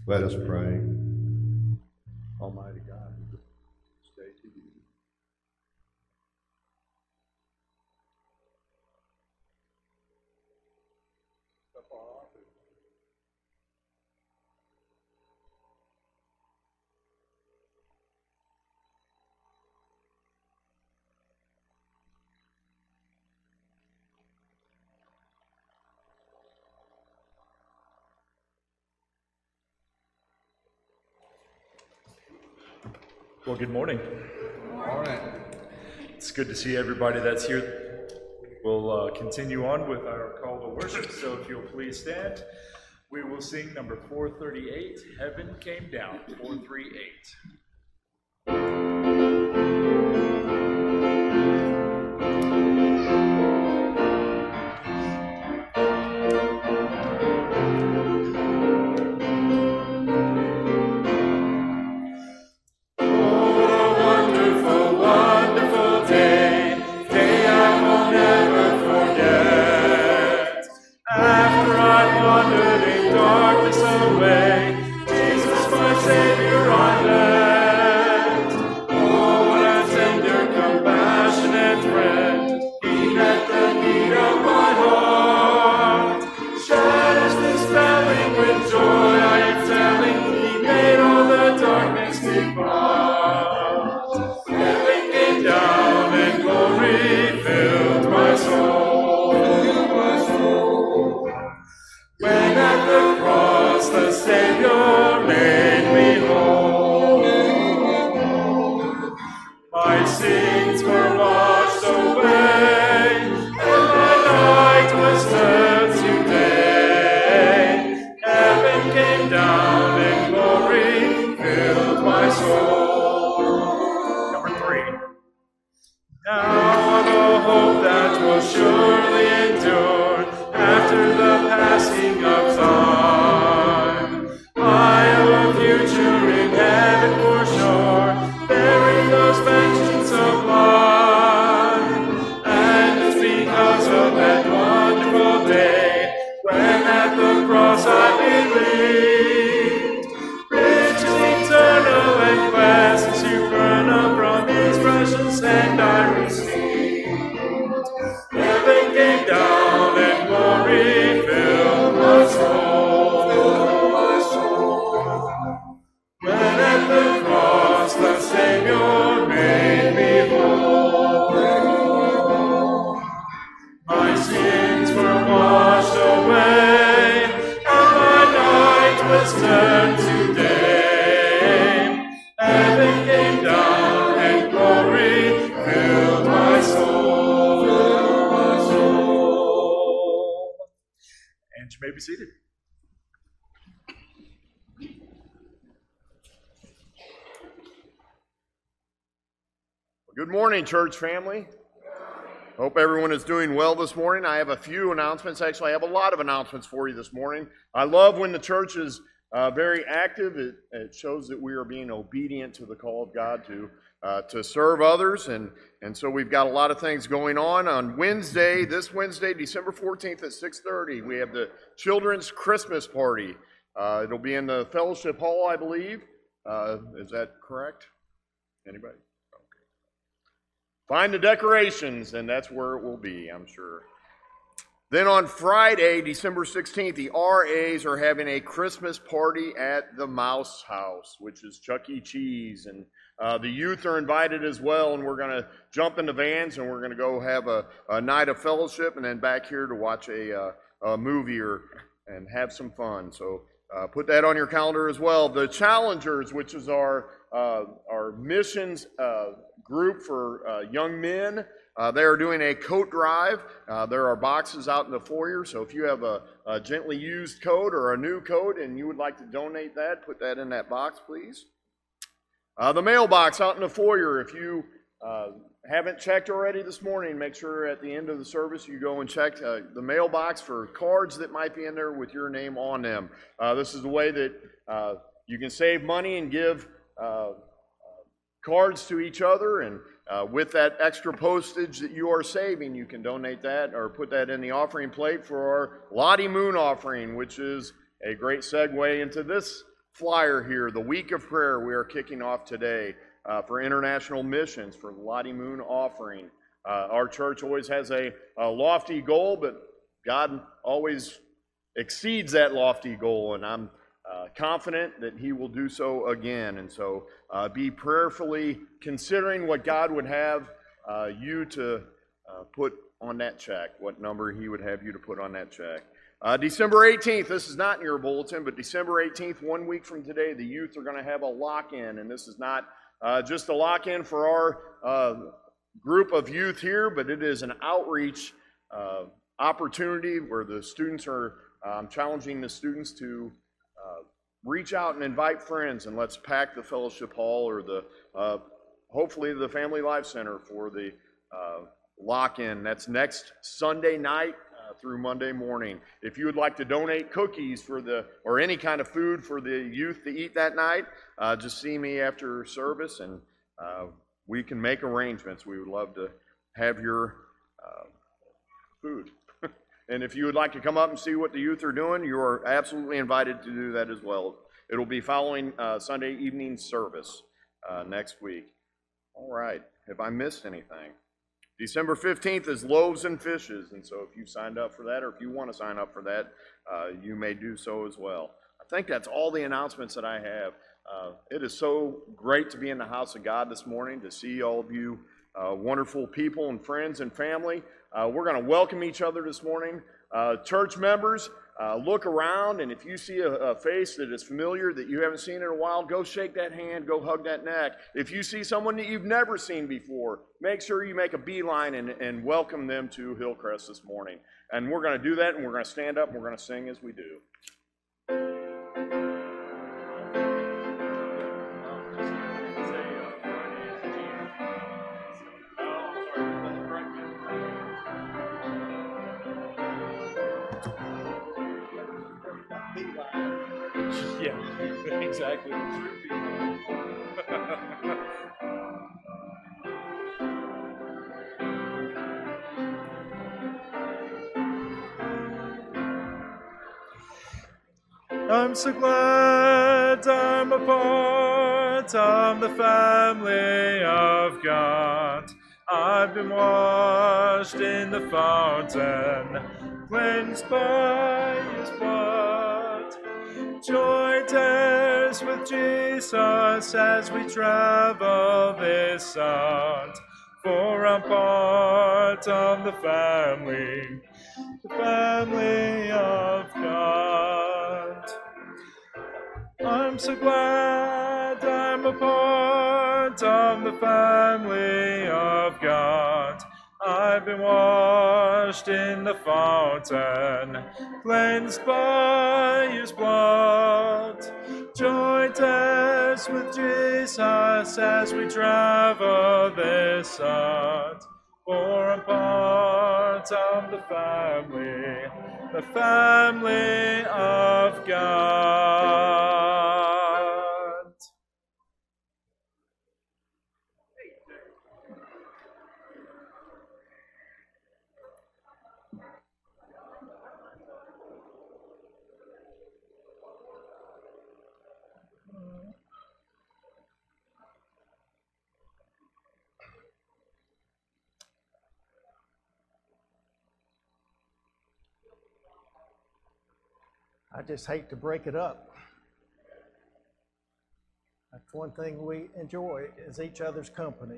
Let us pray. Almighty God, we stay to you. Well, good morning. Good morning. It's good to see everybody that's here. We'll continue on with our call to worship, so if you'll please stand, we will sing number 438, Heaven Came Down, 438. Be seated. Good morning, church family. Hope everyone is doing well this morning. I have a few announcements. Actually, I have a lot of announcements for you this morning. I love when the church is very active. It shows that we are being obedient to the call of God to serve others, and so we've got a lot of things going on Wednesday, this Wednesday, December 14th at 6:30. We have the Children's Christmas Party. It'll be in the Fellowship Hall, I believe. Is that correct? Anybody? Okay. Find the decorations, and that's where it will be, I'm sure. Then on Friday, December 16th, the RAs are having a Christmas party at the Mouse House, which is Chuck E. Cheese, and the youth are invited as well, and we're going to jump into vans, and we're going to go have a night of fellowship, and then back here to watch a movie and have some fun. So put that on your calendar as well. The Challengers, which is our missions group for young men, they are doing a coat drive. There are boxes out in the foyer, so if you have a gently used coat or a new coat and you would like to donate that, put that in that box, please. The mailbox out in the foyer, if you haven't checked already this morning, make sure at the end of the service you go and check the mailbox for cards that might be in there with your name on them. This is the way that you can save money and give cards to each other, and with that extra postage that you are saving, you can donate that or put that in the offering plate for our Lottie Moon offering, which is a great segue into this flyer here, the week of prayer we are kicking off today for international missions, for Lottie Moon offering. Our church always has a lofty goal, but God always exceeds that lofty goal, and I'm confident that He will do so again. And so be prayerfully considering what God would have you to put on that check, what number He would have you to put on that check. December 18th, this is not in your bulletin, but December 18th, 1 week from today, the youth are going to have a lock-in, and this is not just a lock-in for our group of youth here, but it is an outreach opportunity where the students are challenging the students to reach out and invite friends, and let's pack the fellowship hall or the hopefully the Family Life Center for the lock-in. That's next Sunday night through Monday morning. If you would like to donate cookies for or any kind of food for the youth to eat that night, just see me after service, and we can make arrangements. We would love to have your food. And if you would like to come up and see what the youth are doing, you are absolutely invited to do that as well. It'll be following Sunday evening service next week. All right. Have I missed anything? December 15th is Loaves and Fishes, and so if you signed up for that, or if you want to sign up for that, you may do so as well. I think that's all the announcements that I have. It is so great to be in the house of God this morning, to see all of you wonderful people and friends and family. We're going to welcome each other this morning. Church members, look around, and if you see a face that is familiar that you haven't seen in a while, go shake that hand, go hug that neck. If you see someone that you've never seen before, make sure you make a beeline and welcome them to Hillcrest this morning. And we're going to do that, and we're going to stand up, and we're going to sing as we do. Yeah, exactly. I'm so glad I'm a part of the family of God. I've been washed in the fountain, cleansed by His blood. Joy tears with Jesus as we travel this earth, for I'm part of the family of God. I'm so glad I'm a part of the family of God. I've been washed in the fountain, cleansed by His blood. Join us with Jesus as we travel this earth, for I'm part of the family of God. I just hate to break it up. That's one thing we enjoy, is each other's company.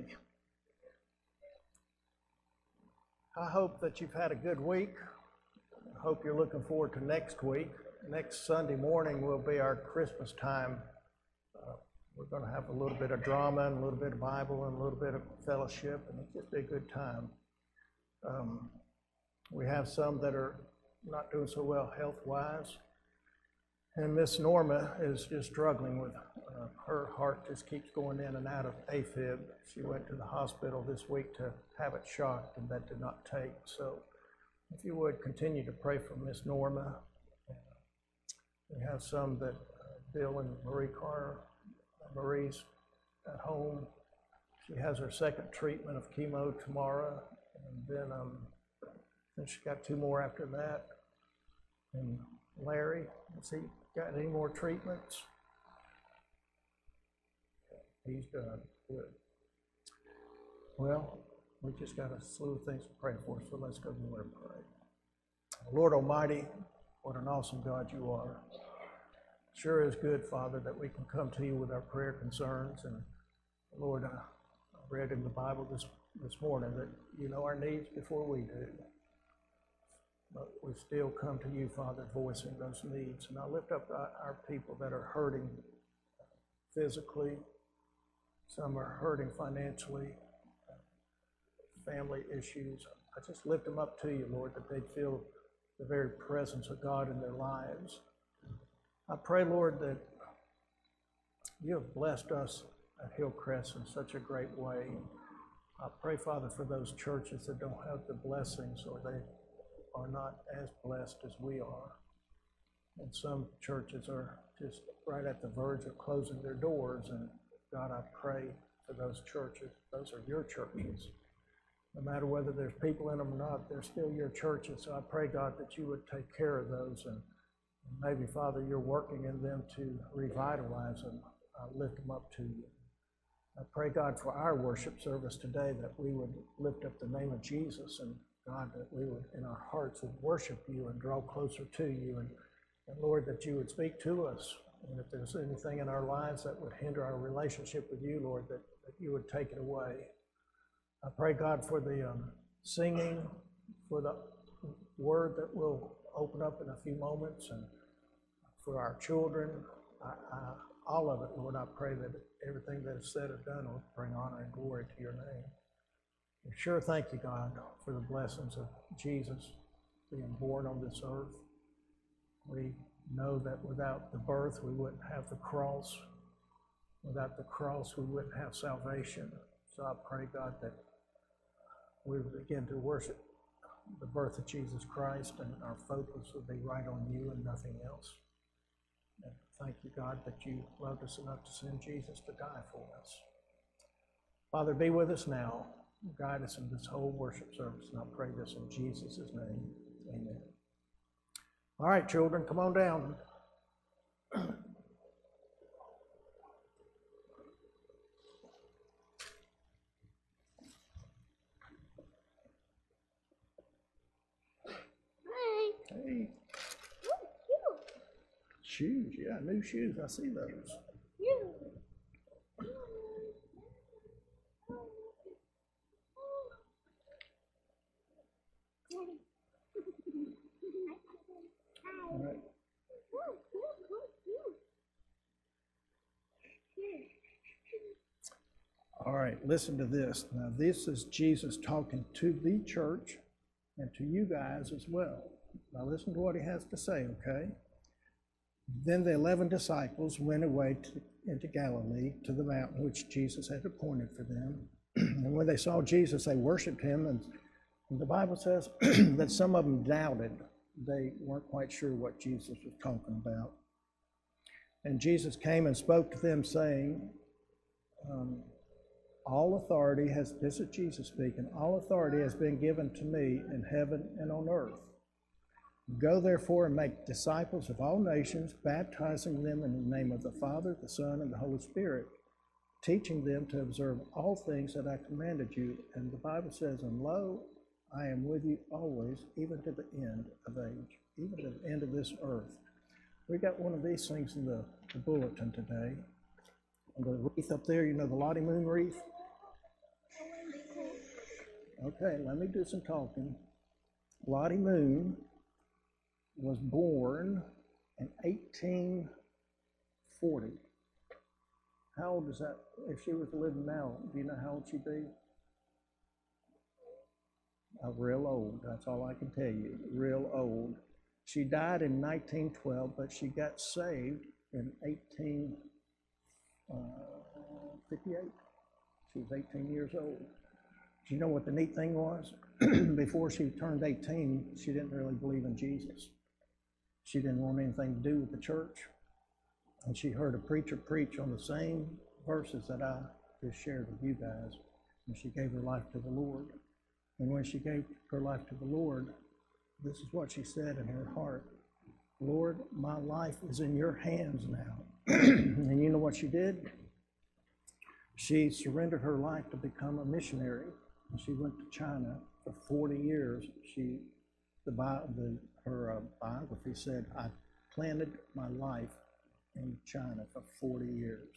I hope that you've had a good week. I hope you're looking forward to next week. Next Sunday morning will be our Christmas time. We're going to have a little bit of drama and a little bit of Bible and a little bit of fellowship, and it'll just be a good time. We have some that are not doing so well health-wise. And Miss Norma is just struggling with, her heart just keeps going in and out of AFib. She went to the hospital this week to have it shocked, and that did not take. So if you would continue to pray for Miss Norma. We have some that Bill and Marie Carter, Marie's at home. She has her second treatment of chemo tomorrow, and then she got 2 more after that. And Larry, has he got any more treatments? He's done good. Well, we just got a slew of things to pray for, so let's go to the Lord and pray. Lord Almighty, what an awesome God you are. Sure is good, Father, that we can come to you with our prayer concerns. And Lord, I read in the Bible this morning that you know our needs before we do. But we still come to you, Father, voicing those needs. And I lift up our people that are hurting physically. Some are hurting financially, family issues. I just lift them up to you, Lord, that they'd feel the very presence of God in their lives. I pray, Lord, that you have blessed us at Hillcrest in such a great way. I pray, Father, for those churches that don't have the blessings or they are not as blessed as we are. And some churches are just right at the verge of closing their doors. And God, I pray for those churches. Those are your churches. No matter whether there's people in them or not, they're still your churches. So I pray, God, that you would take care of those. And maybe, Father, you're working in them to revitalize them. I lift them up to you. I pray, God, for our worship service today, that we would lift up the name of Jesus, and God, that we would, in our hearts, would worship you and draw closer to you. And Lord, that you would speak to us. And if there's anything in our lives that would hinder our relationship with you, Lord, that you would take it away. I pray, God, for the singing, for the word that will open up in a few moments, and for our children, all of it, Lord. I pray that everything that is said or done will bring honor and glory to your name. And sure, thank you, God, for the blessings of Jesus being born on this earth. We know that without the birth, we wouldn't have the cross. Without the cross, we wouldn't have salvation. So I pray, God, that we would begin to worship the birth of Jesus Christ, and our focus would be right on you and nothing else. And thank you, God, that you loved us enough to send Jesus to die for us. Father, be with us now. Guide us in this whole worship service, and I pray this in Jesus' name. Amen. All right, children, come on down. Hey. Shoes, yeah, new shoes. I see those. All right. All right, listen to this. Now, this is Jesus talking to the church and to you guys as well. Now, listen to what he has to say, okay? Then the 11 disciples went away into Galilee to the mountain which Jesus had appointed for them. And when they saw Jesus, they worshiped him. And the Bible says that some of them doubted. They weren't quite sure what Jesus was talking about. And Jesus came and spoke to them, saying, all authority has, this is Jesus speaking, all authority has been given to me in heaven and on earth. Go therefore and make disciples of all nations, baptizing them in the name of the Father, the Son, and the Holy Spirit, teaching them to observe all things that I commanded you. And the Bible says, and lo, I am with you always, even to the end of age, even to the end of this earth. We got one of these things in the bulletin today. And the wreath up there, you know, the Lottie Moon wreath? Okay, let me do some talking. Lottie Moon was born in 1840. How old is that? If she was living now, do you know how old she'd be? Real old, that's all I can tell you, real old. She died in 1912, but she got saved in 1858. She was 18 years old. Do you know what the neat thing was? Before she turned 18, she didn't really believe in Jesus. She didn't want anything to do with the church. And she heard a preacher preach on the same verses that I just shared with you guys. And she gave her life to the Lord. And when she gave her life to the Lord, this is what she said in her heart. Lord, my life is in your hands now. And you know what she did? She surrendered her life to become a missionary. And she went to China for 40 years. Her biography said, I planted my life in China for 40 years.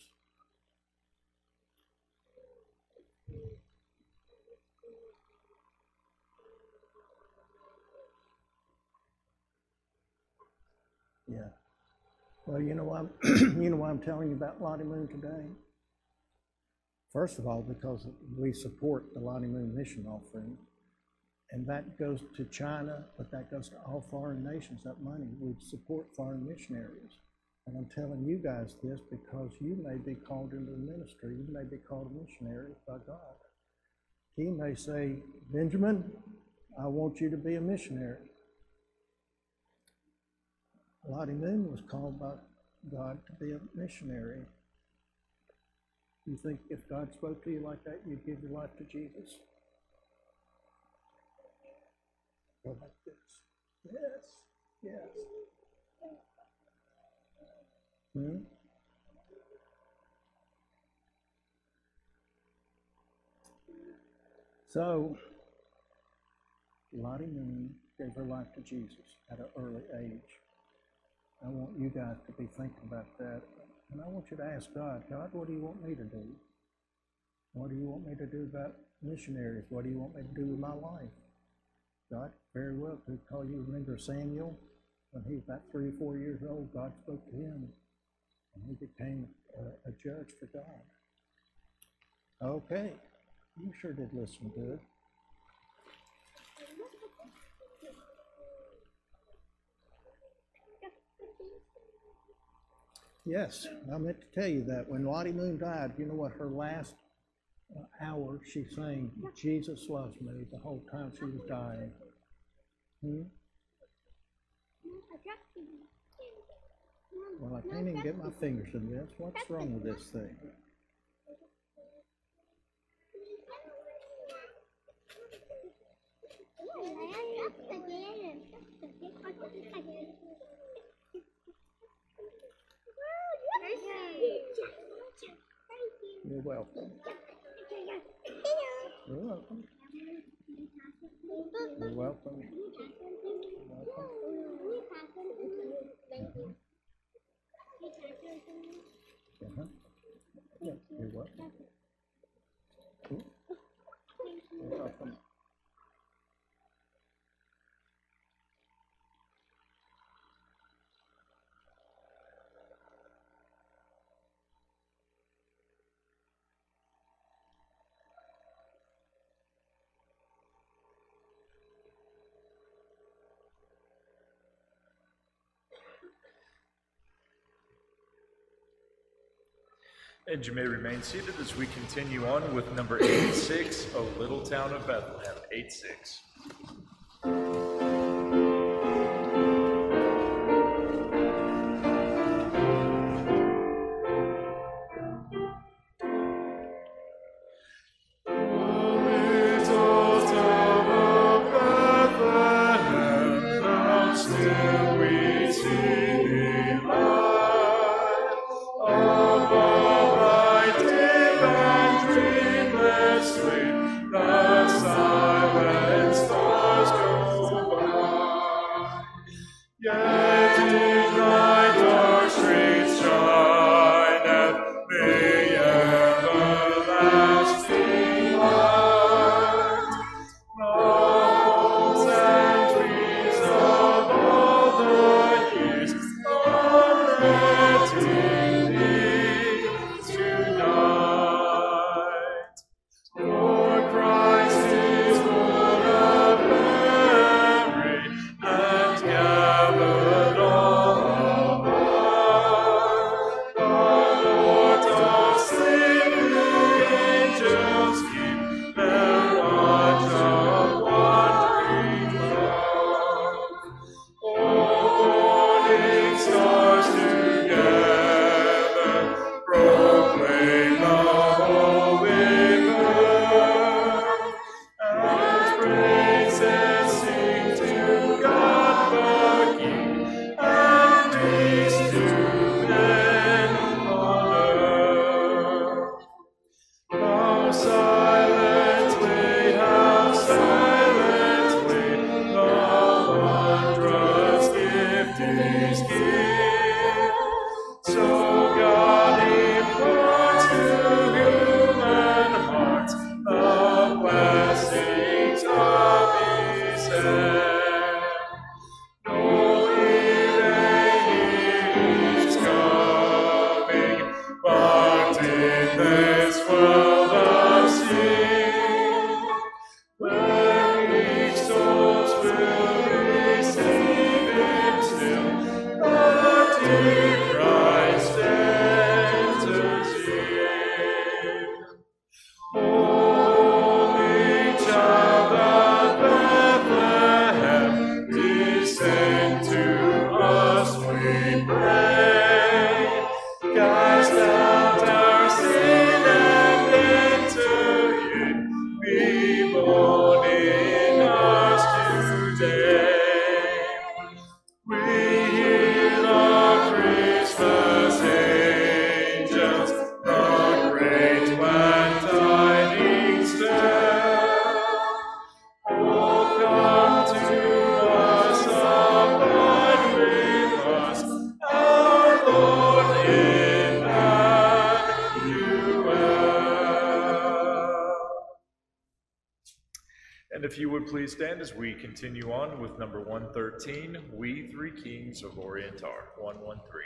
Yeah. Well, you know why I'm telling you about Lottie Moon today? First of all, because we support the Lottie Moon Mission Offering, and that goes to China, but that goes to all foreign nations. That money, we support foreign missionaries. And I'm telling you guys this because you may be called into the ministry. You may be called a missionary by God. He may say, Benjamin, I want you to be a missionary. Lottie Moon was called by God to be a missionary. You think if God spoke to you like that, you'd give your life to Jesus? Go like this. Yes. So, Lottie Moon gave her life to Jesus at an early age. I want you guys to be thinking about that. And I want you to ask God, what do you want me to do? What do you want me to do about missionaries? What do you want me to do with my life? God very well could call you. Remember Samuel? When he was about 3 or 4 years old, God spoke to him, and he became a judge for God. Okay, you sure did listen good. Yes, I meant to tell you that when Lottie Moon died, you know what, her last hour she sang, Jesus loves me, the whole time she was dying. Well, I can't even get my fingers in this. What's wrong with this thing? You're welcome. You're welcome. You're welcome. Yeah, you're welcome. You're welcome. And you may remain seated as we continue on with number 86, O Little Town of Bethlehem, 86. The silent stars If you would please stand as we continue on with number 113, We Three Kings of Orientar, 113.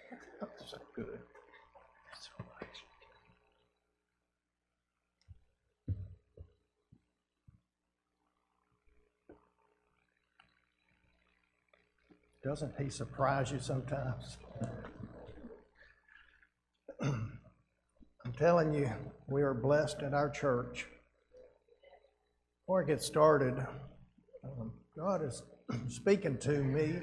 So good. Doesn't he surprise you sometimes? I'm telling you, we are blessed at our church. Before I get started, God is speaking to me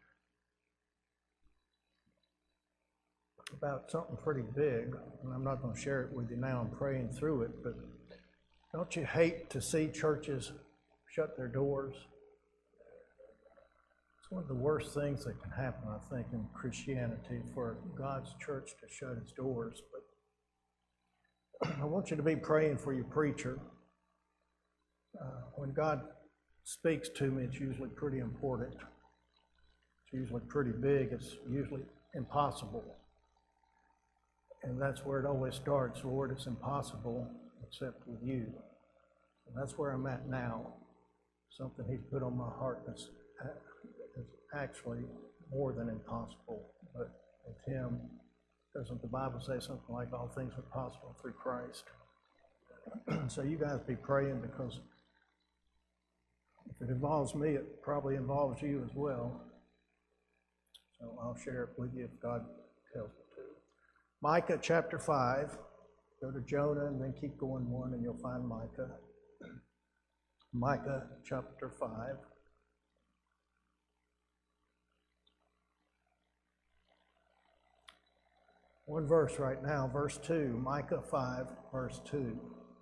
about something pretty big, and I'm not going to share it with you now. I'm praying through it, but don't you hate to see churches shut their doors? It's one of the worst things that can happen, I think, in Christianity, for God's church to shut its doors. But I want you to be praying for your preacher. When God speaks to me, it's usually pretty important. It's usually pretty big. It's usually impossible. And that's where it always starts. Lord, it's impossible except with you. And that's where I'm at now. Something He's put on my heart that's actually more than impossible. But with Him, doesn't the Bible say something like all things are possible through Christ? So you guys be praying, because if it involves me, it probably involves you as well. So I'll share it with you if God tells me to. Micah chapter 5. Go to Jonah and then keep going one and you'll find Micah. Micah chapter 5. One verse right now, verse 2. Micah 5, verse 2.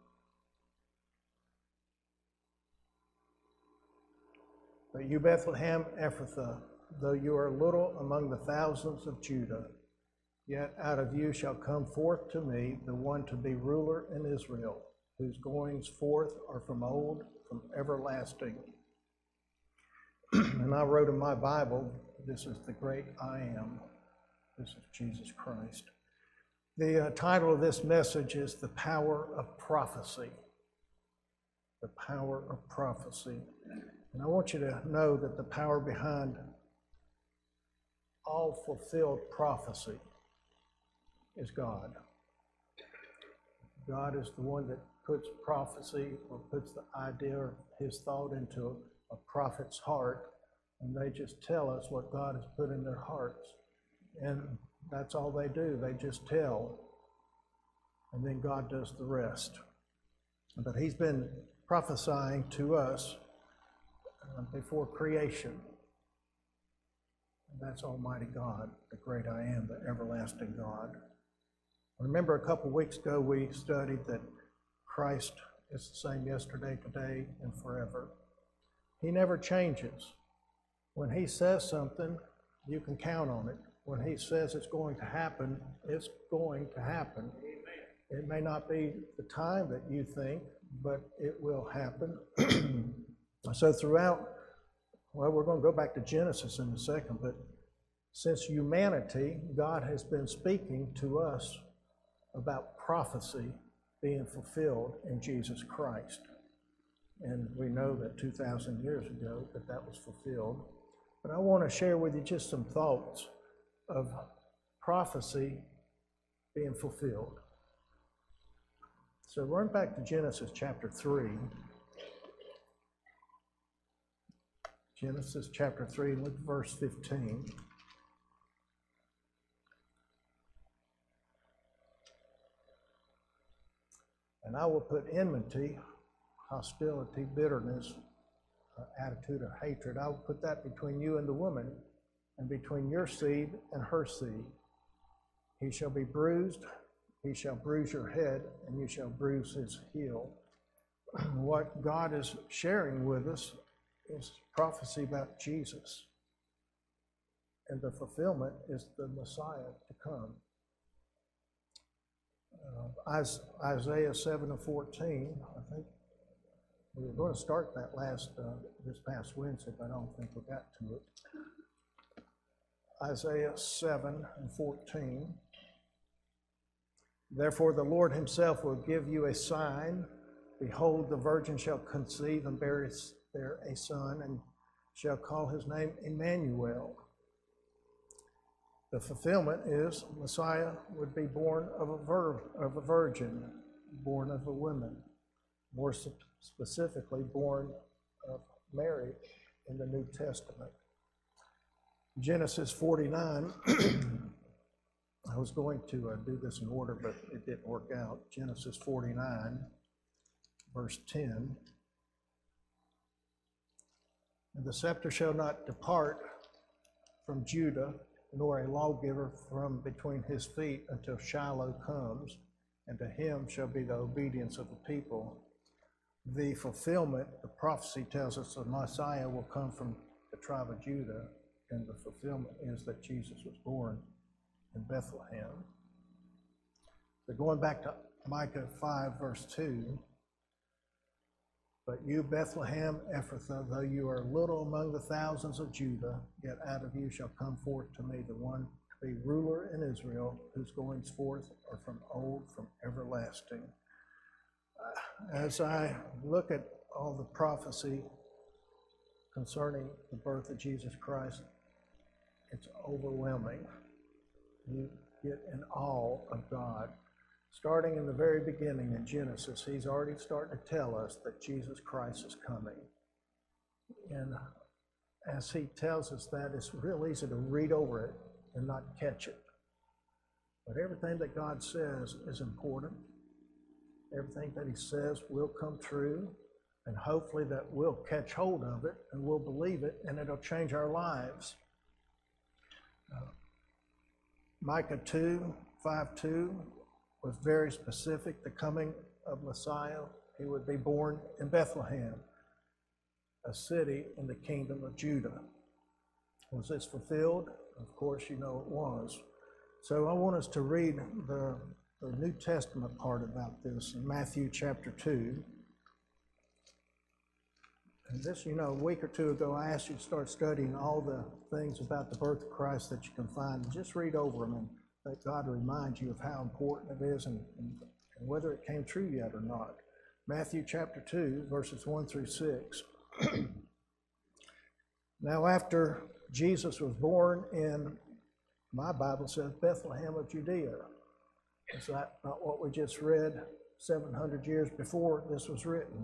But you, Bethlehem Ephrathah, though you are little among the thousands of Judah, yet out of you shall come forth to me the one to be ruler in Israel, whose goings forth are from old, from everlasting. And I wrote in my Bible, this is the great I am. This is Jesus Christ. The title of this message is The Power of Prophecy. The Power of Prophecy. And I want you to know that the power behind all fulfilled prophecy is God. God is the one that puts prophecy, or puts the idea or His thought into a prophet's heart, and they just tell us what God has put in their hearts. And that's all they do. They just tell, and then God does the rest. But He's been prophesying to us before creation. And that's Almighty God, the great I am, the everlasting God. Remember, a couple weeks ago we studied that Christ is the same yesterday, today, and forever. He never changes. When He says something, you can count on it. When He says it's going to happen, it's going to happen. It may not be the time that you think, but it will happen. So throughout, well, we're going to go back to Genesis in a second, but since humanity, God has been speaking to us about prophecy being fulfilled in Jesus Christ. And we know that 2,000 years ago that was fulfilled. But I want to share with you just some thoughts of prophecy being fulfilled. So run back to Genesis chapter 3. Genesis chapter 3, look at verse 15. And I will put enmity, hostility, bitterness, attitude of hatred. I will put that between you and the woman, and between your seed and her seed. He shall be bruised, he shall bruise your head, and you shall bruise his heel. What God is sharing with us is prophecy about Jesus. And the fulfillment is the Messiah to come. Isaiah 7:14, I think we were going to start that this past Wednesday, but I don't think we got to it. Isaiah 7:14. Therefore the Lord Himself will give you a sign. Behold, the virgin shall conceive and bear a son, and shall call his name Emmanuel. The fulfillment is Messiah would be born of a virgin, born of a woman, more specifically born of Mary in the New Testament. Genesis 49, I was going to do this in order, but it didn't work out. Genesis 49, verse 10. And the scepter shall not depart from Judah, nor a lawgiver from between his feet until Shiloh comes, and to him shall be the obedience of the people. The fulfillment, the prophecy tells us the Messiah will come from the tribe of Judah, and the fulfillment is that Jesus was born in Bethlehem. So going back to Micah 5, verse 2, but you, Bethlehem Ephrathah, though you are little among the thousands of Judah, yet out of you shall come forth to me the one to be ruler in Israel, whose goings forth are from old, from everlasting. As I look at all the prophecy concerning the birth of Jesus Christ, it's overwhelming. You get in awe of God. Starting in the very beginning in Genesis, he's already starting to tell us that Jesus Christ is coming. And as he tells us that, it's real easy to read over it and not catch it. But everything that God says is important. Everything that he says will come true, and hopefully that we'll catch hold of it and we'll believe it, and it'll change our lives. Micah 5:2 was very specific. The coming of Messiah, he would be born in Bethlehem, a city in the kingdom of Judah. Was this fulfilled? Of course, you know it was. So I want us to read the New Testament part about this in Matthew chapter 2. And this, a week or two ago, I asked you to start studying all the things about the birth of Christ that you can find, and just read over them and let God remind you of how important it is and whether it came true yet or not. Matthew chapter 2, verses 1 through 6. Now after Jesus was born in, my Bible says, Bethlehem of Judea. Is that not what we just read 700 years before this was written?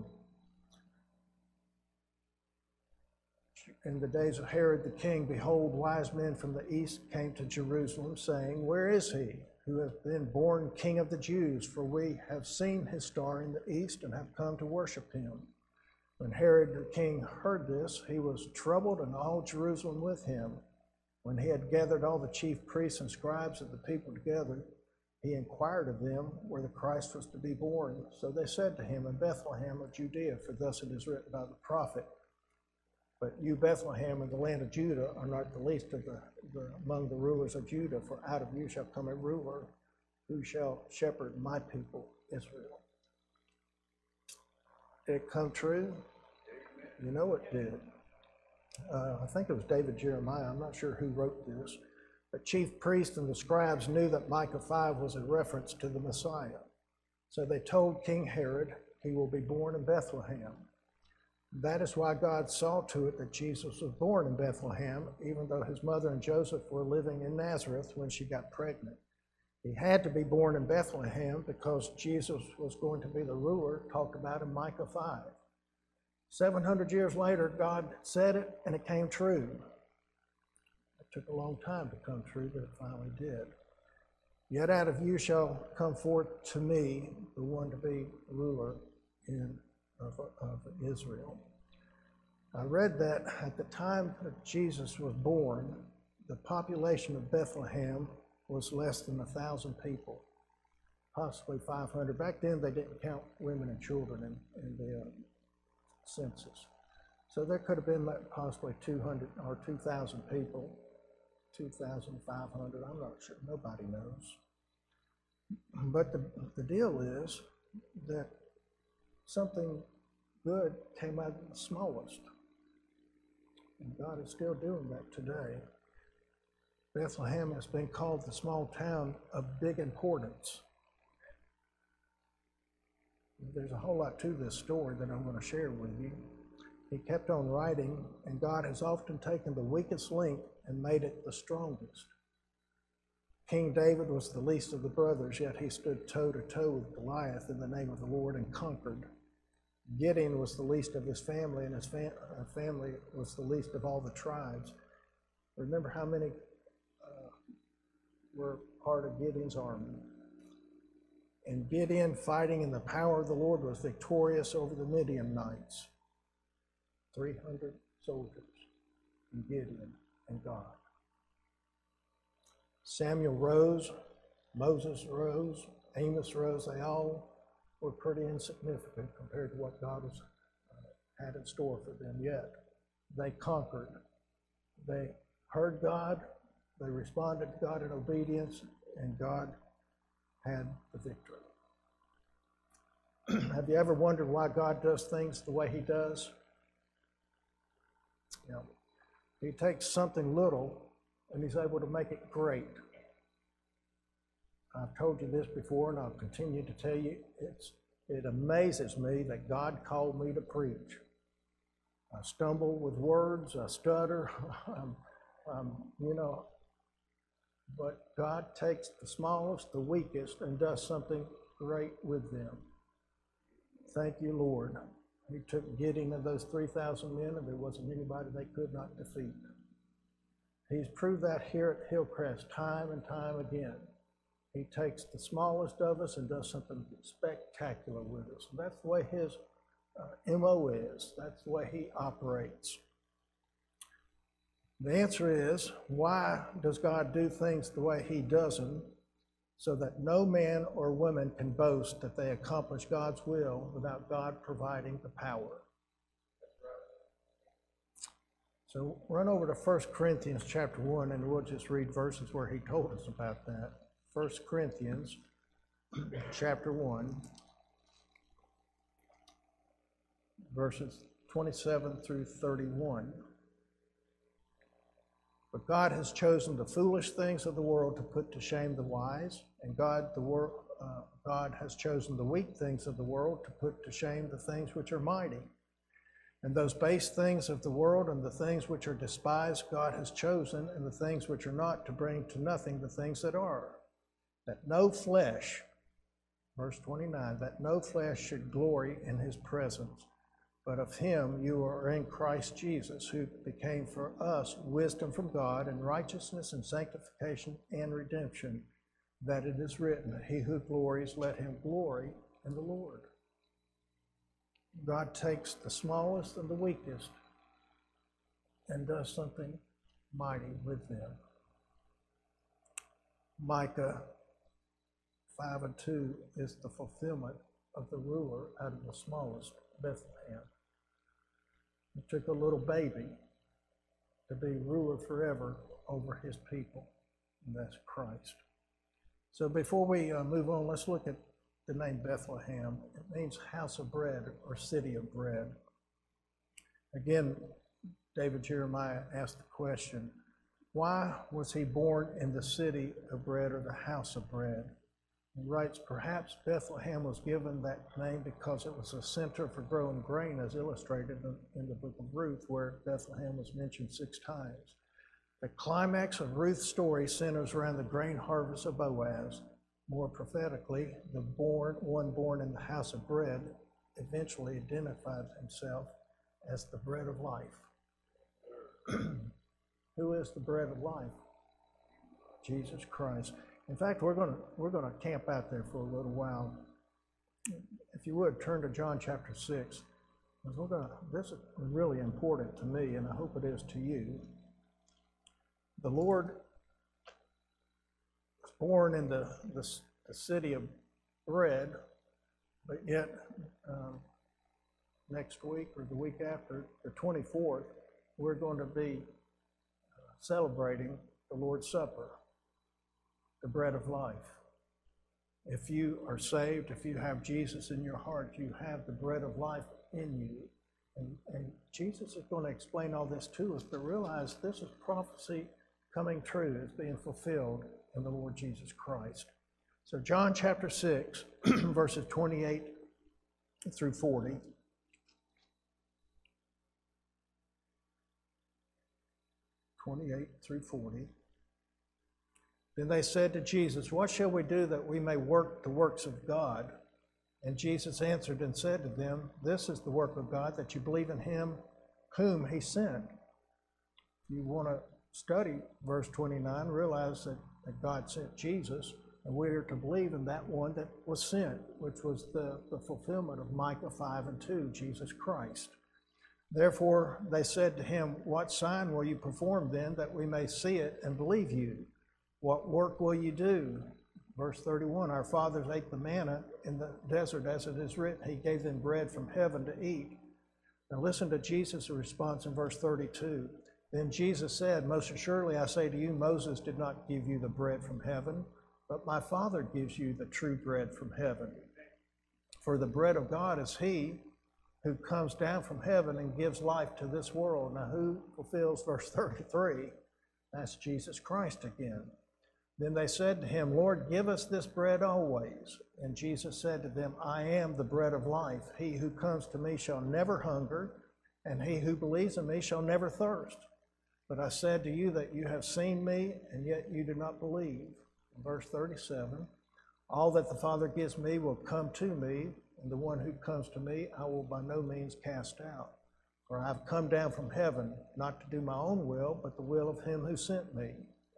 In the days of Herod the king, behold, wise men from the east came to Jerusalem, saying, where is he who hath been born King of the Jews? For we have seen his star in the east and have come to worship him. When Herod the king heard this, he was troubled, and all Jerusalem with him. When he had gathered all the chief priests and scribes of the people together, he inquired of them where the Christ was to be born. So they said to him, in Bethlehem of Judea, for thus it is written by the prophet, but you, Bethlehem, in the land of Judah, are not the least of among the rulers of Judah, for out of you shall come a ruler who shall shepherd my people, Israel. Did it come true? You know it did. I think it was David Jeremiah. I'm not sure who wrote this. The chief priests and the scribes knew that Micah 5 was a reference to the Messiah. So they told King Herod, he will be born in Bethlehem. That is why God saw to it that Jesus was born in Bethlehem, even though his mother and Joseph were living in Nazareth when she got pregnant. He had to be born in Bethlehem because Jesus was going to be the ruler talked about in Micah 5. 700 years later, God said it, and it came true. It took a long time to come true, but it finally did. Yet out of you shall come forth to me the one to be ruler of Israel. I read that at the time that Jesus was born, the population of Bethlehem was less than 1,000 people, possibly 500. Back then, they didn't count women and children in the census. So there could have been possibly 200 or 2,000 people, 2,500, I'm not sure, nobody knows. But the deal is that something good came out of the smallest. And God is still doing that today. Bethlehem has been called the small town of big importance. There's a whole lot to this story that I'm going to share with you. He kept on writing, and God has often taken the weakest link and made it the strongest. King David was the least of the brothers, yet he stood toe to toe with Goliath in the name of the Lord and conquered. Gideon was the least of his family, and his family was the least of all the tribes. Remember how many were part of Gideon's army? And Gideon, fighting in the power of the Lord, was victorious over the Midianites. 300 soldiers, and Gideon and God. Samuel rose, Moses rose, Amos rose. They all were pretty insignificant compared to what God had in store for them. Yet they conquered. They heard God, they responded to God in obedience, and God had the victory. Have you ever wondered why God does things the way He does? You know, He takes something little and He's able to make it great. I've told you this before, and I'll continue to tell you. It amazes me that God called me to preach. I stumble with words, I stutter, but God takes the smallest, the weakest, and does something great with them. Thank you, Lord. He took Gideon and those 3,000 men, and there wasn't anybody they could not defeat. He's proved that here at Hillcrest time and time again. He takes the smallest of us and does something spectacular with us. And that's the way His MO is. That's the way He operates. The answer is, why does God do things the way He does them, so that no man or woman can boast that they accomplish God's will without God providing the power? So run over to 1 Corinthians chapter 1, and we'll just read verses where He told us about that. 1 Corinthians chapter 1, verses 27 through 31. But God has chosen the foolish things of the world to put to shame the wise, and God has chosen the weak things of the world to put to shame the things which are mighty. And those base things of the world and the things which are despised God has chosen, and the things which are not, to bring to nothing the things that are, that no flesh, verse 29, that no flesh should glory in His presence. But of Him you are in Christ Jesus, who became for us wisdom from God, and righteousness and sanctification and redemption, that it is written, He who glories, let him glory in the Lord. God takes the smallest and the weakest and does something mighty with them. Micah 5:2 is the fulfillment of the ruler out of the smallest, Bethlehem. He took a little baby to be ruler forever over His people, and that's Christ. So before we move on, let's look at the name Bethlehem. It means house of bread or city of bread. Again, David Jeremiah asked the question, why was He born in the city of bread or the house of bread? He writes, perhaps Bethlehem was given that name because it was a center for growing grain, as illustrated in the book of Ruth, where Bethlehem was mentioned 6 times. The climax of Ruth's story centers around the grain harvest of Boaz. More prophetically, the one born in the house of bread eventually identified himself as the bread of life. Who is the bread of life? Jesus Christ. In fact, we're going to camp out there for a little while. If you would, turn to John chapter 6. This is really important to me, and I hope it is to you. The Lord was born in the city of bread, but yet next week or the week after, the 24th, we're going to be celebrating the Lord's Supper, the bread of life. If you are saved, if you have Jesus in your heart, you have the bread of life in you. And Jesus is going to explain all this to us, but realize this is prophecy coming true. It's being fulfilled in the Lord Jesus Christ. So John chapter 6, verses 28 through 40. Then they said to Jesus, "What shall we do that we may work the works of God?" And Jesus answered and said to them, "This is the work of God, that you believe in him whom he sent." If you want to study verse 29, realize that God sent Jesus, and we are to believe in that one that was sent, which was the fulfillment of Micah 5:2, Jesus Christ. Therefore they said to him, "What sign will you perform then, that we may see it and believe you? What work will you do?" Verse 31, "Our fathers ate the manna in the desert, as it is written, he gave them bread from heaven to eat." Now listen to Jesus' response in verse 32. Then Jesus said, "Most assuredly I say to you, Moses did not give you the bread from heaven, but my Father gives you the true bread from heaven. For the bread of God is he who comes down from heaven and gives life to this world." Now who fulfills verse 33? That's Jesus Christ again. Then they said to him, "Lord, give us this bread always." And Jesus said to them, "I am the bread of life. He who comes to me shall never hunger, and he who believes in me shall never thirst. But I said to you that you have seen me, and yet you do not believe." Verse 37, "All that the Father gives me will come to me, and the one who comes to me I will by no means cast out. For I have come down from heaven, not to do my own will, but the will of him who sent me."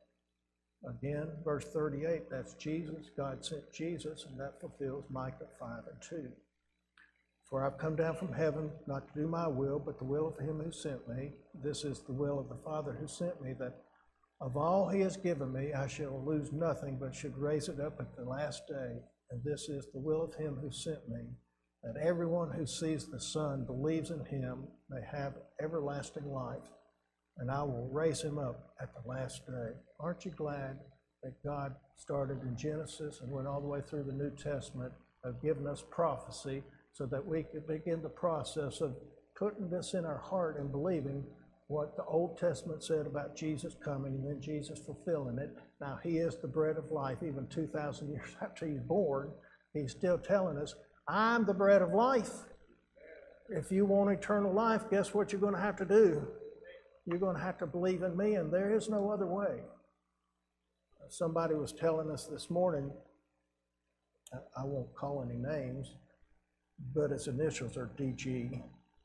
Again, verse 38, that's Jesus. God sent Jesus, and that fulfills Micah 5:2. "For I've come down from heaven, not to do my will, but the will of him who sent me. This is the will of the Father who sent me, that of all he has given me, I shall lose nothing, but should raise it up at the last day. And this is the will of him who sent me, that everyone who sees the Son, believes in him, may have everlasting life, and I will raise him up at the last day." Aren't you glad that God started in Genesis and went all the way through the New Testament of giving us prophecy so that we could begin the process of putting this in our heart and believing what the Old Testament said about Jesus coming and then Jesus fulfilling it. Now, he is the bread of life. Even 2,000 years after he's born, he's still telling us, "I'm the bread of life." If you want eternal life, guess what you're going to have to do? You're going to have to believe in me, and there is no other way. Somebody was telling us this morning, I won't call any names, but his initials are DG.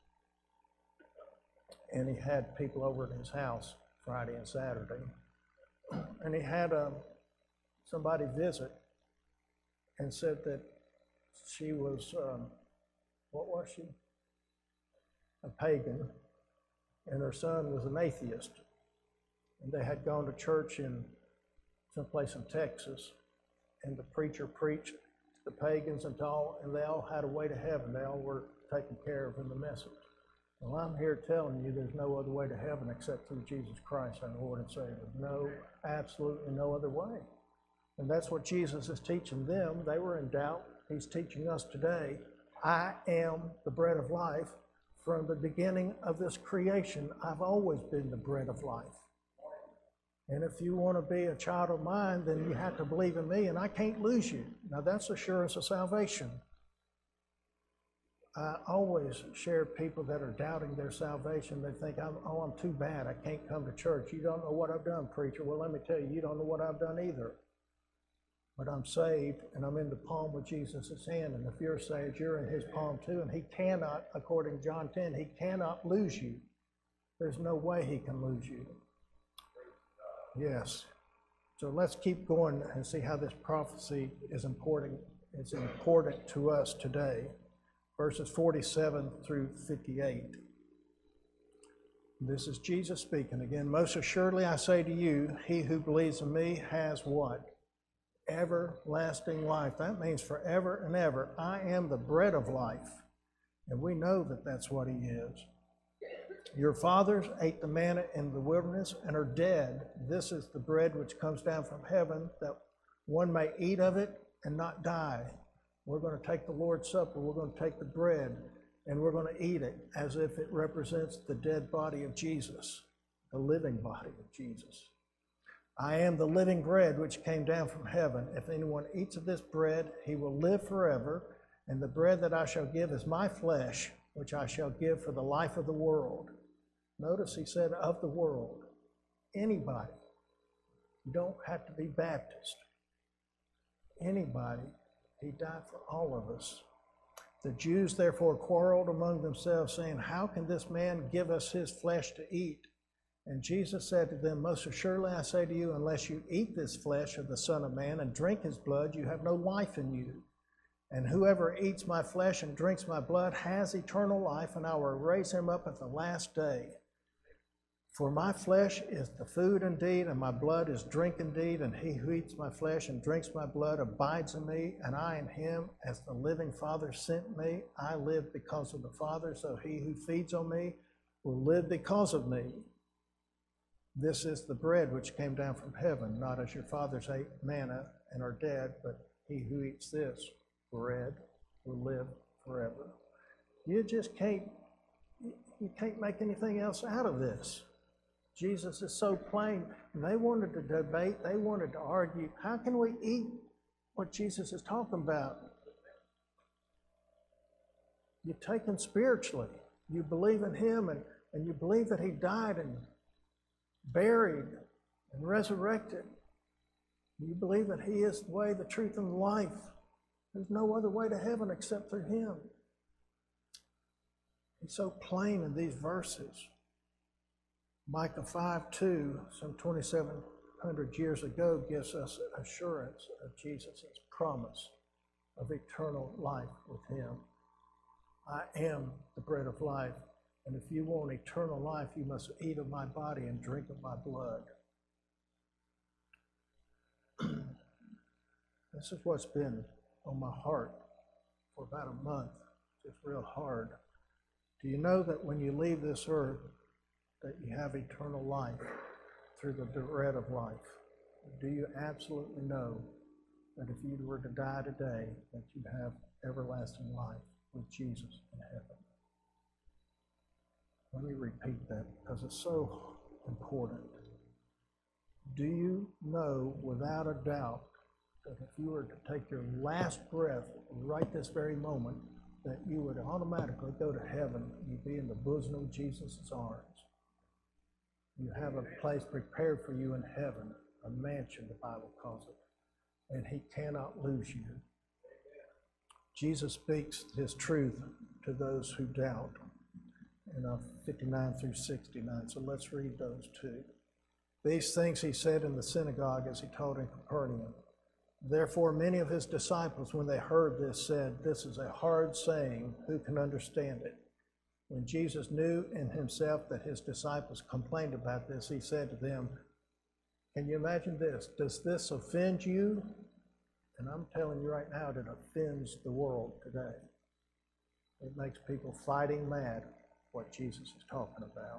And he had people over at his house Friday and Saturday. And he had somebody visit and said that she was, what was she? A pagan. And her son was an atheist. And they had gone to church in someplace in Texas. And the preacher preached to the pagans and they all had a way to heaven. They all were taken care of in the message. Well, I'm here telling you there's no other way to heaven except through Jesus Christ, our Lord and Savior. No, absolutely no other way. And that's what Jesus is teaching them. They were in doubt. He's teaching us today. I am the bread of life. From the beginning of this creation, I've always been the bread of life. And if you want to be a child of mine, then you have to believe in me, and I can't lose you. Now, that's assurance of salvation. I always share people that are doubting their salvation. They think, I'm too bad. I can't come to church. You don't know what I've done, preacher. Well, let me tell you, you don't know what I've done either. But I'm saved, and I'm in the palm of Jesus' hand. And if you're saved, you're in his palm too. And he cannot, according to John 10, he cannot lose you. There's no way he can lose you. Yes. So let's keep going and see how this prophecy is important to us today. Verses 47 through 58. This is Jesus speaking again. "Most assuredly I say to you, he who believes in me has" what? Everlasting life. That means forever and ever. I am the bread of life. And we know that that's what he is. "Your fathers ate the manna in the wilderness and are dead. This is the bread which comes down from heaven, that one may eat of it and not die." We're going to take the Lord's Supper, we're going to take the bread, and we're going to eat it as if it represents the dead body of Jesus, the living body of Jesus. "I am the living bread which came down from heaven. If anyone eats of this bread, he will live forever. And the bread that I shall give is my flesh, which I shall give for the life of the world." Notice he said of the world. Anybody. You don't have to be Baptist. Anybody. He died for all of us. The Jews therefore quarreled among themselves, saying, "How can this man give us his flesh to eat?" And Jesus said to them, "Most assuredly I say to you, unless you eat this flesh of the Son of Man and drink his blood, you have no life in you. And whoever eats my flesh and drinks my blood has eternal life, and I will raise him up at the last day. For my flesh is the food indeed, and my blood is drink indeed, and he who eats my flesh and drinks my blood abides in me, and I in him. As the living Father sent me, I live because of the Father, so he who feeds on me will live because of me. This is the bread which came down from heaven, not as your fathers ate manna and are dead, but he who eats this bread will live forever." You can't make anything else out of this. Jesus is so plain. They wanted to debate, they wanted to argue. How can we eat what Jesus is talking about? You take him spiritually. You believe in him, and you believe that he died and buried and resurrected. You believe that he is the way, the truth, and the life. There's no other way to heaven except through him. He's so plain in these verses. Micah 5:2, some 2,700 years ago, gives us assurance of Jesus' promise of eternal life with him. I am the bread of life, and if you want eternal life, you must eat of my body and drink of my blood. This is what's been on my heart for about a month. It's real hard. Do you know that when you leave this earth, that you have eternal life through the bread of life? Do you absolutely know that if you were to die today, that you have everlasting life with Jesus in heaven? Let me repeat that because it's so important. Do you know without a doubt that if you were to take your last breath right this very moment, that you would automatically go to heaven? You'd be in the bosom of Jesus' arms. You have a place prepared for you in heaven, a mansion, the Bible calls it, and he cannot lose you. Jesus speaks his truth to those who doubt in 59 through 69. So let's read those two. These things he said in the synagogue as he taught in Capernaum. Therefore many of his disciples, when they heard this, said, "This is a hard saying. Who can understand it?" When Jesus knew in himself that his disciples complained about this, he said to them, "Can you imagine this? Does this offend you?" And I'm telling you right now, it offends the world today. It makes people fighting mad what Jesus is talking about.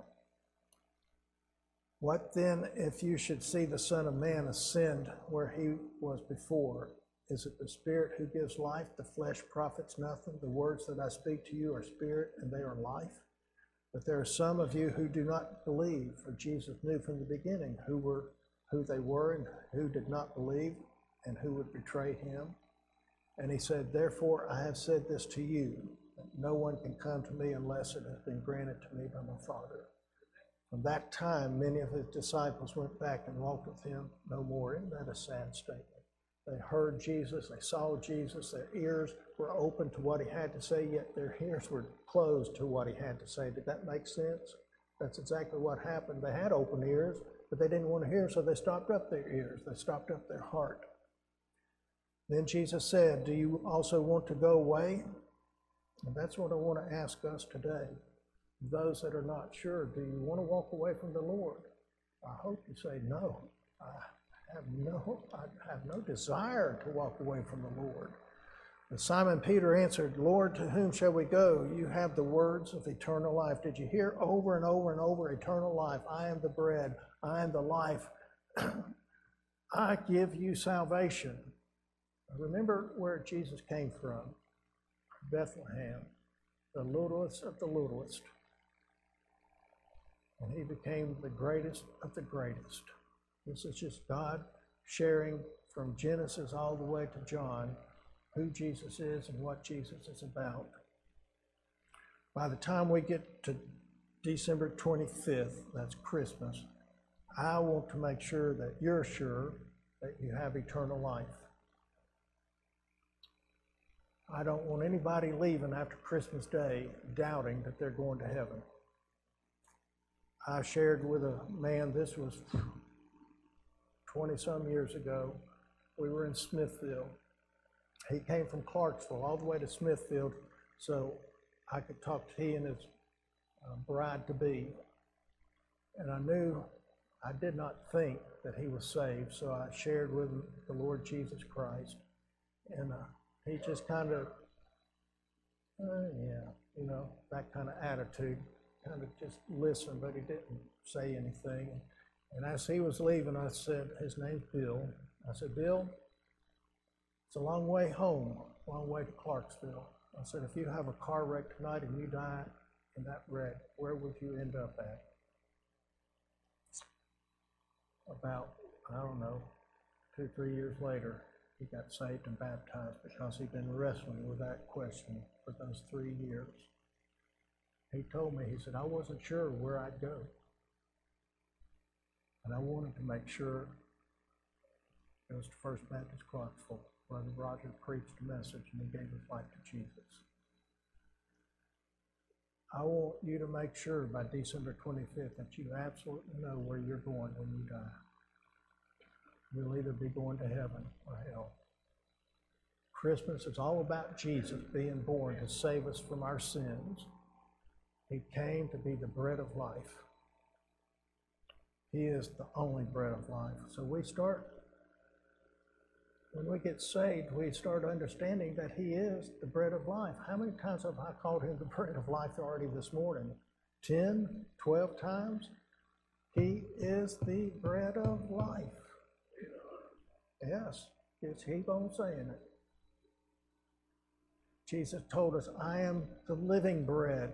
What then if you should see the Son of Man ascend where he was before? Is it the Spirit who gives life? The flesh profits nothing. The words that I speak to you are spirit and they are life. But there are some of you who do not believe, for Jesus knew from the beginning who they were and who did not believe and who would betray him. And he said, "Therefore I have said this to you, that no one can come to me unless it has been granted to me by my Father." From that time, many of his disciples went back and walked with him no more. Isn't that a sad statement? They heard Jesus, they saw Jesus, their ears were open to what he had to say, yet their ears were closed to what he had to say. Did that make sense? That's exactly what happened. They had open ears, but they didn't want to hear, so they stopped up their ears. They stopped up their heart. Then Jesus said, "Do you also want to go away?" And that's what I want to ask us today. Those that are not sure, do you want to walk away from the Lord? I hope you say no. I have no desire to walk away from the Lord. But Simon Peter answered, "Lord, to whom shall we go? You have the words of eternal life." Did you hear over and over and over eternal life? I am the bread. I am the life. I give you salvation. Remember where Jesus came from. Bethlehem, the littlest of the littlest. And he became the greatest of the greatest. This is just God sharing from Genesis all the way to John who Jesus is and what Jesus is about. By the time we get to December 25th, that's Christmas, I want to make sure that you're sure that you have eternal life. I don't want anybody leaving after Christmas Day doubting that they're going to heaven. I shared with a man, this was 20-some years ago. We were in Smithfield. He came from Clarksville all the way to Smithfield so I could talk to he and his bride-to-be. And I did not think that he was saved, so I shared with him the Lord Jesus Christ. And he just kind of, that kind of attitude, kind of just listened, but he didn't say anything. And as he was leaving, I said, his name's Bill. I said, Bill, it's a long way home, a long way to Clarksville. I said, if you have a car wreck tonight and you die in that wreck, where would you end up at? About, 2, 3 years later, he got saved and baptized because he'd been wrestling with that question for those 3 years. He told me, he said, I wasn't sure where I'd go. And I wanted to make sure it was the First Baptist Clarksville. Brother Roger preached a message and he gave his life to Jesus. I want you to make sure by December 25th that you absolutely know where you're going when you die. You'll either be going to heaven or hell. Christmas is all about Jesus being born to save us from our sins. He came to be the bread of life. He is the only bread of life. So when we get saved, we start understanding that He is the bread of life. How many times have I called Him the bread of life already this morning? 10, 12 times? He is the bread of life. Yes, just keep on saying it. Jesus told us, I am the living bread.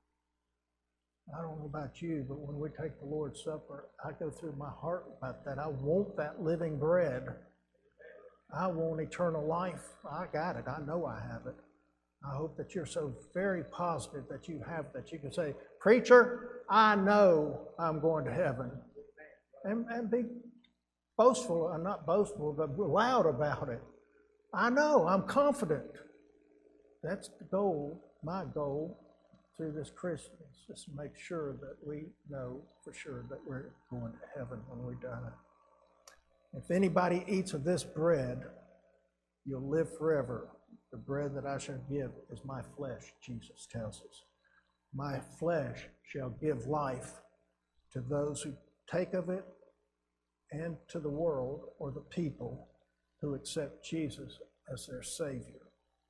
I don't know about you, but when we take the Lord's Supper, I go through my heart about that. I want that living bread. I want eternal life. I got it. I know I have it. I hope that you're so very positive that you have that you can say, Preacher, I know I'm going to heaven. And be boastful, not boastful, but loud about it. I know, I'm confident. That's the goal, my goal through this Christmas, just to make sure that we know for sure that we're going to heaven when we die. If anybody eats of this bread, you'll live forever. The bread that I shall give is my flesh, Jesus tells us. My flesh shall give life to those who take of it and to the world or the people who accept Jesus as their Savior.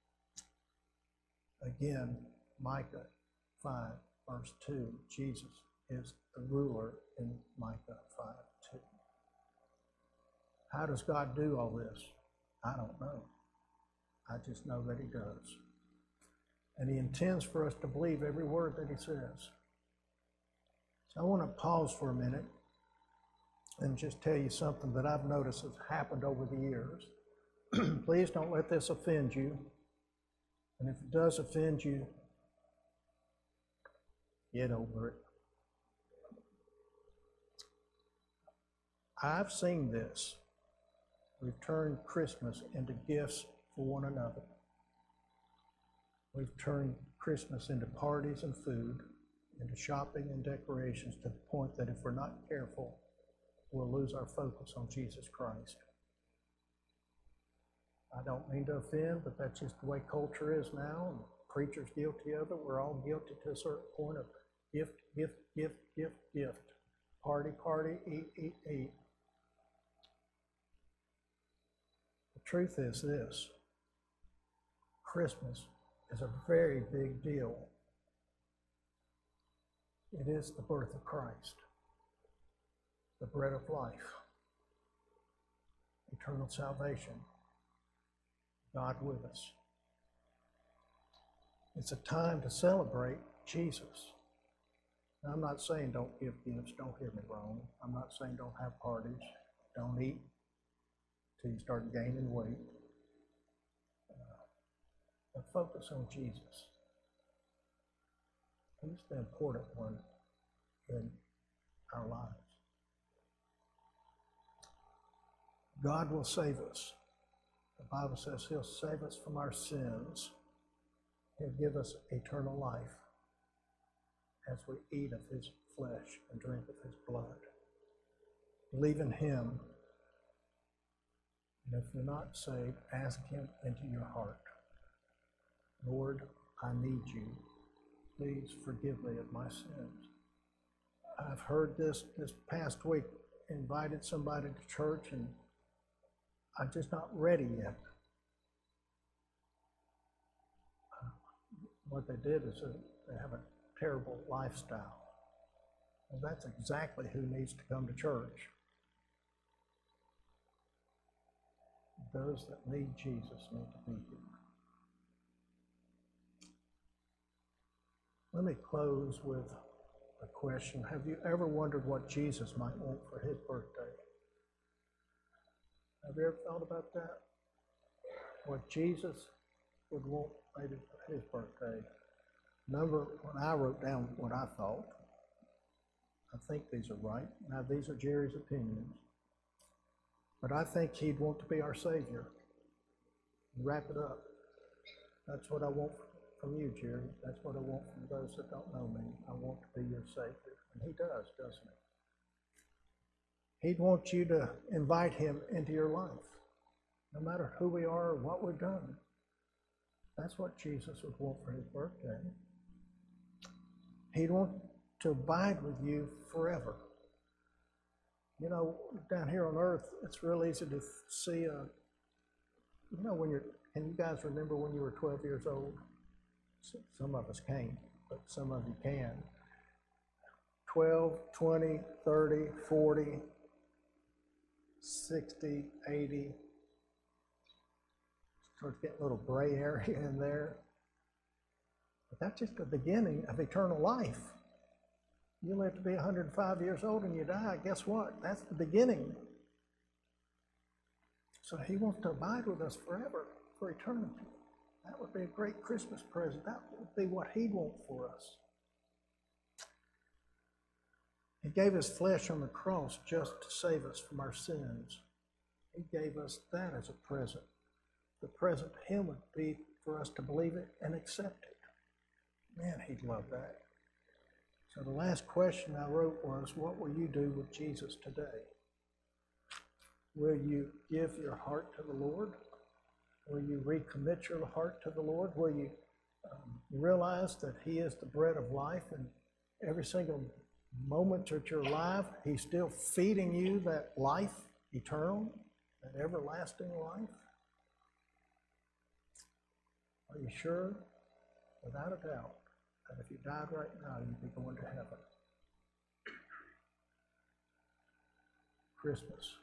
Again, Micah 5, verse 2, Jesus is the ruler in Micah 5:2. How does God do all this? I don't know. I just know that He does. And He intends for us to believe every word that He says. So I want to pause for a minute and just tell you something that I've noticed has happened over the years. Please don't let this offend you. And if it does offend you, get over it. I've seen this. We've turned Christmas into gifts for one another. We've turned Christmas into parties and food, into shopping and decorations, to the point that if we're not careful, we'll lose our focus on Jesus Christ. I don't mean to offend, but that's just the way culture is now. And preachers guilty of it. We're all guilty to a certain point of gift, gift, gift, gift, gift. Party, party, eat, eat, eat. The truth is this. Christmas is a very big deal. It is the birth of Christ, the bread of life, eternal salvation, God with us. It's a time to celebrate Jesus. Now, I'm not saying don't give gifts, don't hear me wrong. I'm not saying don't have parties, don't eat till you start gaining weight. But focus on Jesus. He's the important one in our lives. God will save us. The Bible says he'll save us from our sins. He'll give us eternal life as we eat of his flesh and drink of his blood. Believe in him. And if you're not saved, ask him into your heart. Lord, I need you. Please forgive me of my sins. I've heard this past week, invited somebody to church, and I'm just not ready yet. What they did is they have a terrible lifestyle. And that's exactly who needs to come to church. Those that need Jesus need to be here. Let me close with a question. Have you ever wondered what Jesus might want for his birthday? Have you ever thought about that? What Jesus would want maybe for his birthday? When I wrote down what I thought, I think these are right. Now, these are Jerry's opinions. But I think he'd want to be our Savior. Wrap it up. That's what I want from you, Jerry. That's what I want from those that don't know me. I want to be your Savior. And he does, doesn't he? He'd want you to invite him into your life, no matter who we are or what we've done. That's what Jesus would want for his birthday. He'd want to abide with you forever. You know, down here on earth, it's real easy to see can you guys remember when you were 12 years old? Some of us can't, but some of you can. 12, 20, 30, 40, 60, 80. Starts getting a little gray area in there. But that's just the beginning of eternal life. You live to be 105 years old and you die, guess what? That's the beginning. So he wants to abide with us forever, for eternity. That would be a great Christmas present. That would be what he'd want for us. He gave his flesh on the cross just to save us from our sins. He gave us that as a present. The present to him would be for us to believe it and accept it. Man, he'd love that. So the last question I wrote was, what will you do with Jesus today? Will you give your heart to the Lord? Will you recommit your heart to the Lord? Will you realize that he is the bread of life, and every single moment that you're alive, he's still feeding you that life eternal, that everlasting life? Are you sure? Without a doubt, that if you died right now, you'd be going to heaven. Christmas.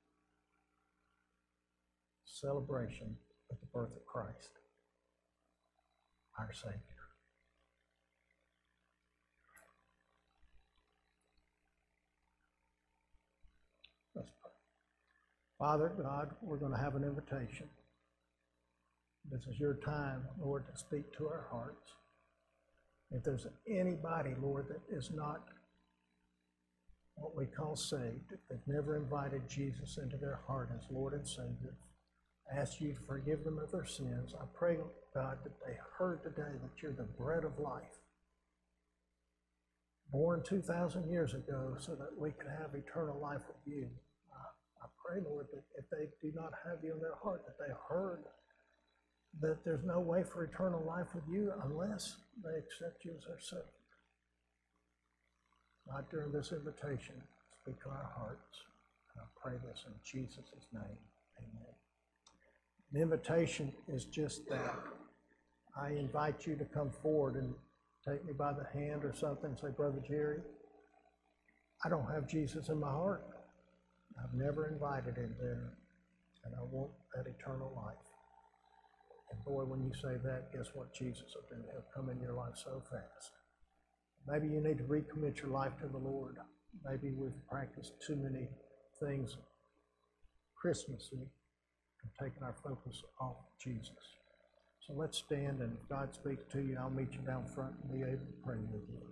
Celebration of the birth of Christ, our Savior. Let's pray. Father God, we're going to have an invitation. This is your time, Lord, to speak to our hearts. If there's anybody, Lord, that is not what we call saved, if they've never invited Jesus into their heart as Lord and Savior, ask you to forgive them of their sins. I pray, God, that they heard today that you're the bread of life, born 2,000 years ago so that we could have eternal life with you. I pray, Lord, that if they do not have you in their heart, that they heard that there's no way for eternal life with you unless they accept you as their Savior. God, during this invitation, speak to our hearts. And I pray this in Jesus' name. Amen. The invitation is just that. I invite you to come forward and take me by the hand or something and say, Brother Jerry, I don't have Jesus in my heart. I've never invited him there, and I want that eternal life. And boy, when you say that, guess what Jesus will do? He'll come in your life so fast. Maybe you need to recommit your life to the Lord. Maybe we've practiced too many things Christmassy and taken our focus off Jesus. So let's stand, and if God speaks to you, I'll meet you down front and be able to pray with you.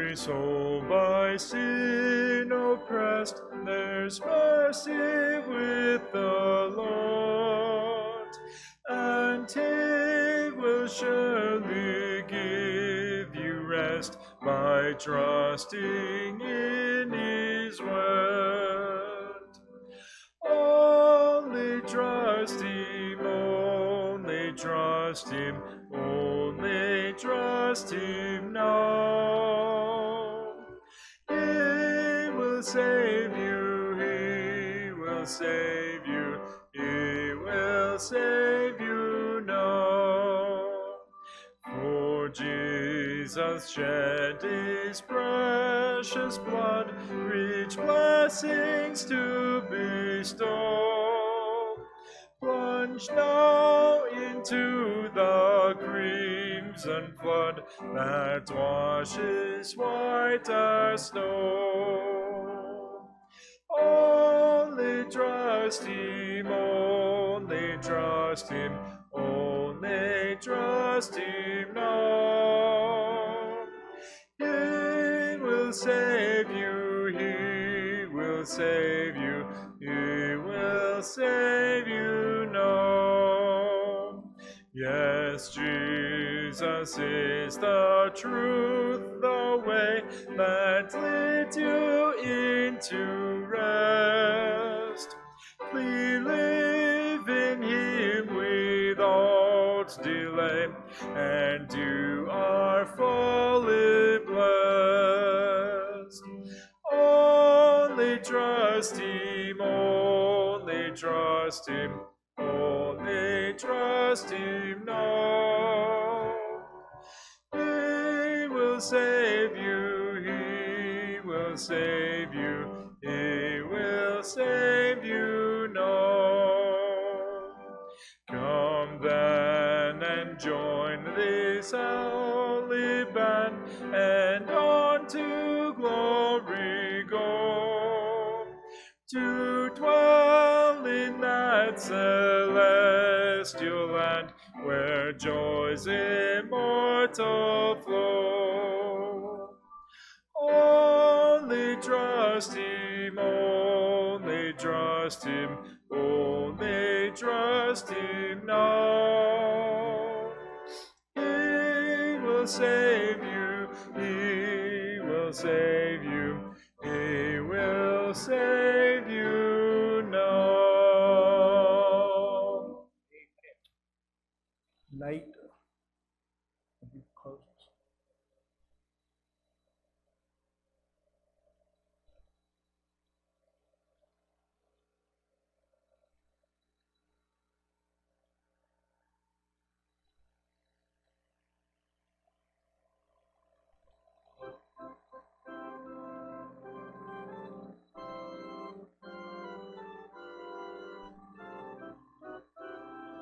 Every soul by sin oppressed, there's mercy with the Lord, and He will surely give you rest by trusting in His word. Only trust Him, only trust Him, only trust Him now. He will save you, He will save you, He will save you now. For Jesus shed His precious blood, rich blessings to bestow. Plunge now into the crimson flood that washes white as snow. Only trust Him, only trust Him, only trust Him now. He will save you, He will save you, He will save you now. Yes, Jesus is the truth, the way that leads you into rest. Believe in Him without delay, and you are fully blessed. Only trust Him, only trust Him, only trust Him now. He will save you, He will save you, He will save you now. Come then and join this holy band, and on to glory go, to dwell in that celestial land where joys immortal flow. Only trust Him, only trust Him, only trust Him now. He will save you, He will save you, He will save you now. Nate